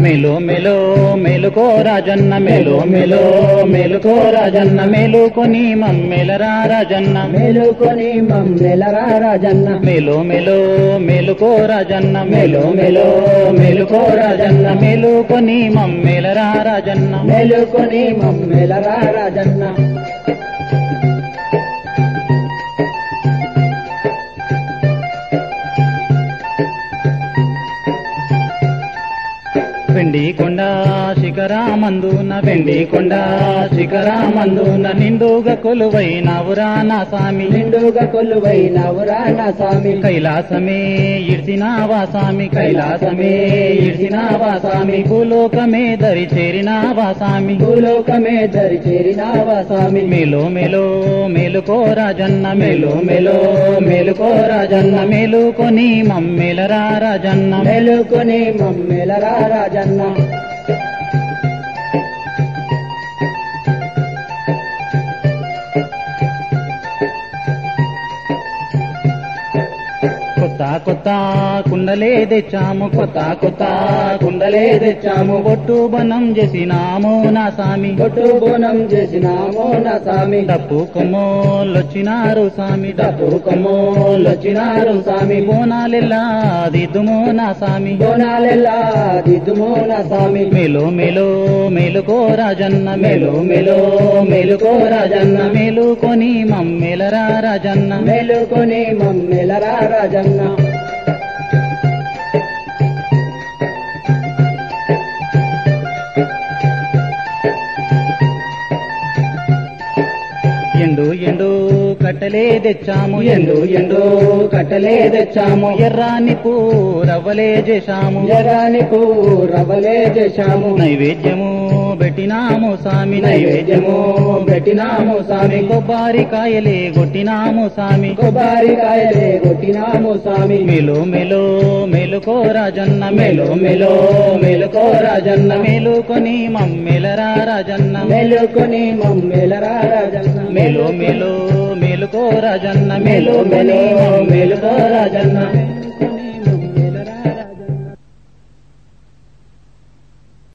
మేలో మేలో మేలుకో రాజన్న మేలో మేలో మేలుకో రాజన్న మేలుకొని మమ్మెలరా రాజన్న మేలుకొని మమ్మెలరా రాజన్న మేలో మేలో మేలుకో రాజన్న మేలో మేలో మేలుకో రాజన్న మేలుకొని మమ్మెలరా రాజన్న మేలుకొని మమ్మెలరా రాజన్న వెండి కొండ శిఖరామందున వెండి కొండ శిఖరామందున నిండుగా కొలువైనవురా నా స్వామి నిండుగా కొలువైనవురా నా స్వామి కైలాసమే ఇడ్చినావా స్వామి కైలాసమే ఇడ్చినావా స్వామి భూలోకమే దరి చేరినావా స్వామి భూలోకమే దరి చేరినావా స్వామి మేలో మేలో మేలుకో రాజన్న మేలో మేలో మేలుకో రాజన్న మేలుకొని మమ్మెలరా రాజన్న మేలుకొని మమ్మెలరా రాజన్న కొత్త కొత్త కుండలే తెచ్చాము కొత్త కొత్త కుండలే తెచ్చాము బొట్టు బనం చేసినాము నా స్వామి బొట్టు బోనం చేసినాము నా స్వామి డప్పు కొమ్మోళ్ళొచ్చినారు స్వామి డప్పు కొమ్మోళ్ళొచ్చినారు స్వామి బోనాలెల్లా దిద్దుమో నా స్వామి బోనాలెల్లా దిద్దుమో నా స్వామి మేలో మేలో మేలుకో రాజన్న మేలో మేలో మేలుకో రాజన్న మేలుకొని మమ్మెలరా రాజన్న మేలుకొని మమ్మెలరా రాజన్న ఎండు ఎండు కట్టలే తెచ్చాము ఎండు ఎండు కట్టలే తెచ్చాము ఎర్రాని రవ్వలే చేశాము ఎర్రాని రవ్వలే చేశాము నైవేద్యము పెట్టినాము స్వామి నైవేద్యము పెట్టినాము స్వామి కొబ్బరికాయలే కొట్టినాము స్వామి కొబ్బరికాయలే కొట్టినాము స్వామి మేలో మేలో మేలుకో రాజన్న మేలో మేలో మేలుకో రాజన్న మేలుకొని మమ్మెలరా రాజన్న మేలుకొని మమ్మెలరా రాజన్న మేలో మేలో మేలుకో రాజన్న మేలో మేలో మేలుకో రాజన్న